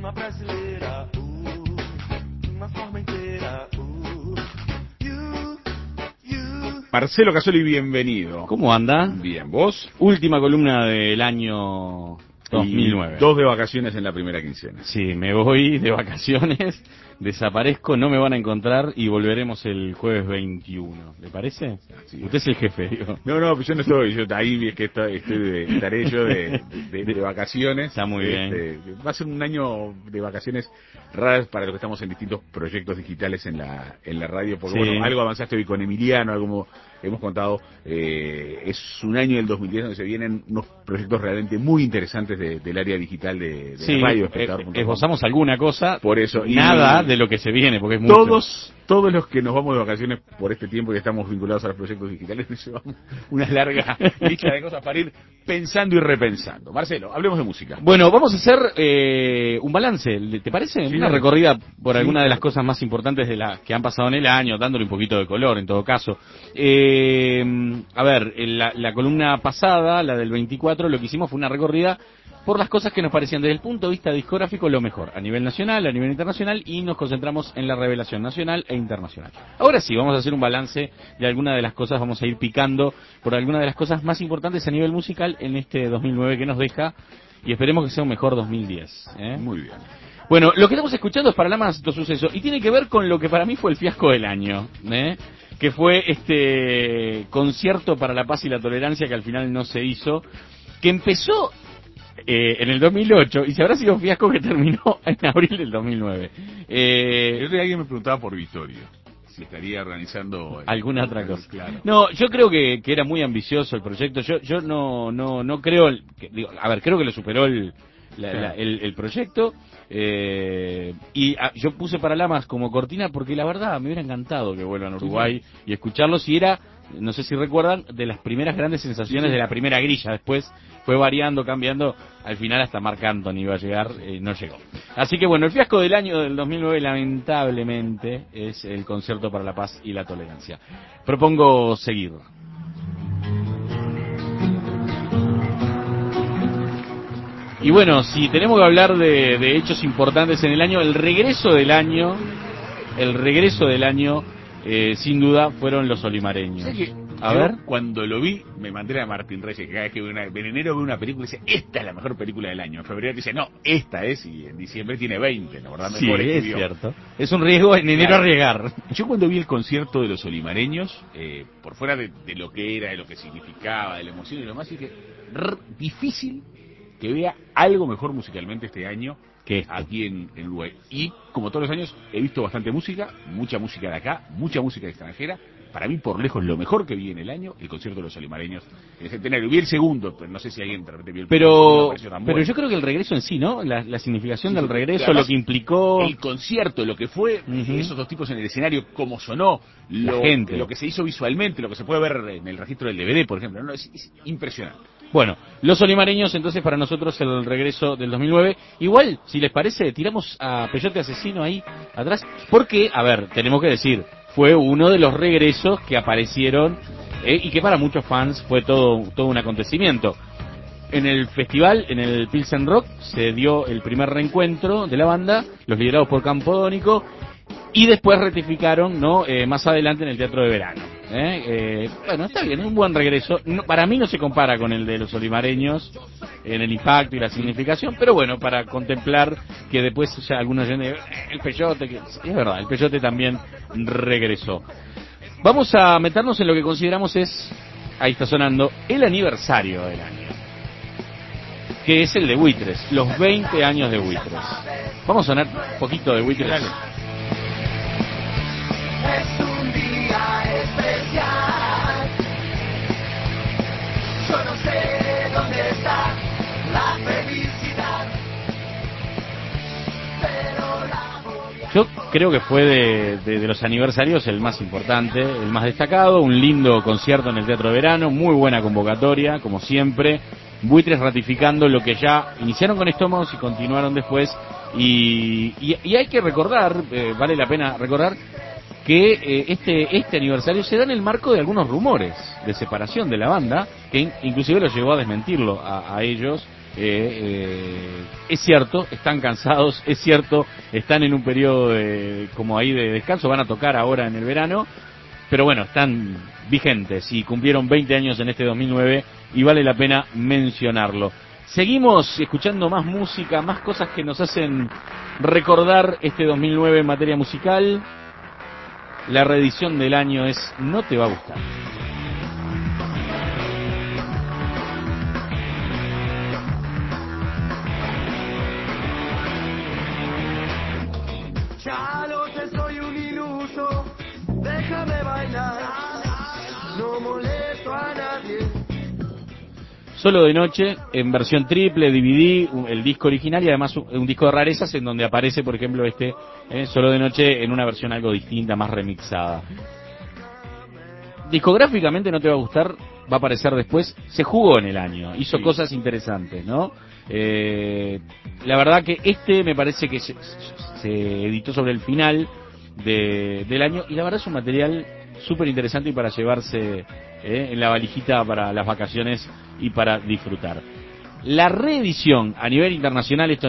uma brasileira, de uma forma inteira. Marcelo Casoli, bienvenido. ¿Cómo anda? Bien, ¿vos? Última columna del año 2009. Y 2 de vacaciones en la primera quincena. Sí, me voy de vacaciones, desaparezco, no me van a encontrar y volveremos el jueves 21. ¿Le parece? Sí. Usted es el jefe, digo. No, yo no estoy, yo ahí es que estaré yo de vacaciones. Está muy bien. Va a ser un año de vacaciones raras para los que estamos en distintos proyectos digitales en la radio, porque Sí. bueno, algo avanzaste hoy con Emiliano, algo como hemos contado, es un año del 2010 donde se vienen unos proyectos realmente muy interesantes del área digital de Sí, radio. Esbozamos alguna cosa, por eso, nada de lo que se viene, porque es mucho. Todos los que nos vamos de vacaciones por este tiempo y estamos vinculados a los proyectos digitales, nos llevamos una larga lista de cosas para ir pensando y repensando. Marcelo, hablemos de música. Bueno, vamos a hacer un balance, ¿te parece? Sí, una dale. recorrida por Sí, alguna de las claro. cosas más importantes de las que han pasado en el año, dándole un poquito de color en todo caso. A ver, la columna pasada, la del 24, lo que hicimos fue una recorrida por las cosas que nos parecían desde el punto de vista discográfico lo mejor, a nivel nacional, a nivel internacional, y nos concentramos en la revelación nacional e internacional. Ahora sí, vamos a hacer un balance de alguna de las cosas, vamos a ir picando por alguna de las cosas más importantes a nivel musical en este 2009 que nos deja, y esperemos que sea un mejor 2010. Muy bien. Bueno, lo que estamos escuchando es Paralamas do Suceso, y tiene que ver con lo que para mí fue el fiasco del año, que fue este concierto para la paz y la tolerancia que al final no se hizo, que empezó en el 2008 y se habrá sido un fiasco que terminó en abril del 2009. El otro día alguien me preguntaba por Vittorio, si estaría organizando Alguna otra cosa. Claro. No, yo creo que era muy ambicioso el proyecto. Yo no creo, creo que lo superó el proyecto. Yo puse Paralamas como cortina porque la verdad me hubiera encantado que vuelvan a Uruguay y escucharlos, y era, no sé si recuerdan, de las primeras grandes sensaciones de la primera grilla. Después fue variando, cambiando, al final hasta Marc Anthony iba a llegar, no llegó. Así que bueno, el fiasco del año del 2009 lamentablemente es el concierto para la paz y la tolerancia. Propongo seguir. Y bueno, si tenemos que hablar de hechos importantes en el año, el regreso del año, sin duda, fueron los olimareños. A ver, cuando lo vi, me mandé a Martín Reyes, que cada vez que en enero ve una película y dice, esta es la mejor película del año. En febrero dice, no, esta es, y en diciembre tiene 20, la verdad. Sí, es cierto. Es un riesgo en enero arriesgar. Yo cuando vi el concierto de los olimareños, por fuera de lo que era, de lo que significaba, de la emoción y lo más, dije, difícil que vea algo mejor musicalmente este año que aquí en Uruguay. Y como todos los años he visto bastante música, mucha música de acá, mucha música extranjera. Para mí, por lejos, lo mejor que vi en el año, el concierto de los olimareños en el Centenario. Vi el segundo, pero no sé si alguien de repente vio el pero bueno. Yo creo que el regreso en sí, ¿no? La significación del regreso, además, lo que implicó el concierto, lo que fue, esos dos tipos en el escenario, cómo sonó, la gente, lo que se hizo visualmente, lo que se puede ver en el registro del DVD, por ejemplo, ¿no? Es impresionante. Bueno, los olimareños, entonces, para nosotros el regreso del 2009. Igual, si les parece, tiramos a Peyote Asesino ahí atrás, porque, a ver, tenemos que decir, fue uno de los regresos que aparecieron y que para muchos fans fue todo un acontecimiento. En el festival, en el Pilsen Rock, se dio el primer reencuentro de la banda, los liderados por Campodónico, y después rectificaron, ¿no? Más adelante en el Teatro de Verano. Bueno, está bien, es un buen regreso. No, para mí no se compara con el de los olimareños en el impacto y la significación, pero bueno, para contemplar que después ya algunos dicen, el Peyote, que es verdad, el Peyote también regresó. Vamos a meternos en lo que consideramos ahí está sonando, el aniversario del año, que es el de Buitres, los 20 años de Buitres. Vamos a sonar un poquito de Buitres. Es un día especial. Yo no sé dónde está la felicidad, pero la voy a... Yo creo que fue de los aniversarios el más importante, el más destacado. Un lindo concierto en el Teatro de Verano, muy buena convocatoria, como siempre. Buitres ratificando lo que ya iniciaron con Estómagos y continuaron después. Y hay que recordar, vale la pena recordar, que este aniversario se da en el marco de algunos rumores de separación de la banda, que inclusive los llevó a desmentirlo a ellos, Es cierto, están cansados, es cierto, están en un periodo como ahí de descanso, van a tocar ahora en el verano, pero bueno, están vigentes y cumplieron 20 años en este 2009 y vale la pena mencionarlo. Seguimos escuchando más música, más cosas que nos hacen recordar este 2009 en materia musical. La reedición del año es No te va a gustar. Ya lo sé, soy un iluso, déjame bailar, no molesto a nadie. Solo de noche, en versión triple, DVD, el disco original y además un disco de rarezas en donde aparece, por ejemplo, Solo de noche en una versión algo distinta, más remixada. Discográficamente No te va a gustar, va a aparecer después, se jugó en el año, hizo cosas interesantes, ¿no? La verdad que me parece que se editó sobre el final del año y la verdad es un material súper interesante y para llevarse en la valijita para las vacaciones y para disfrutar. La reedición a nivel internacional, esto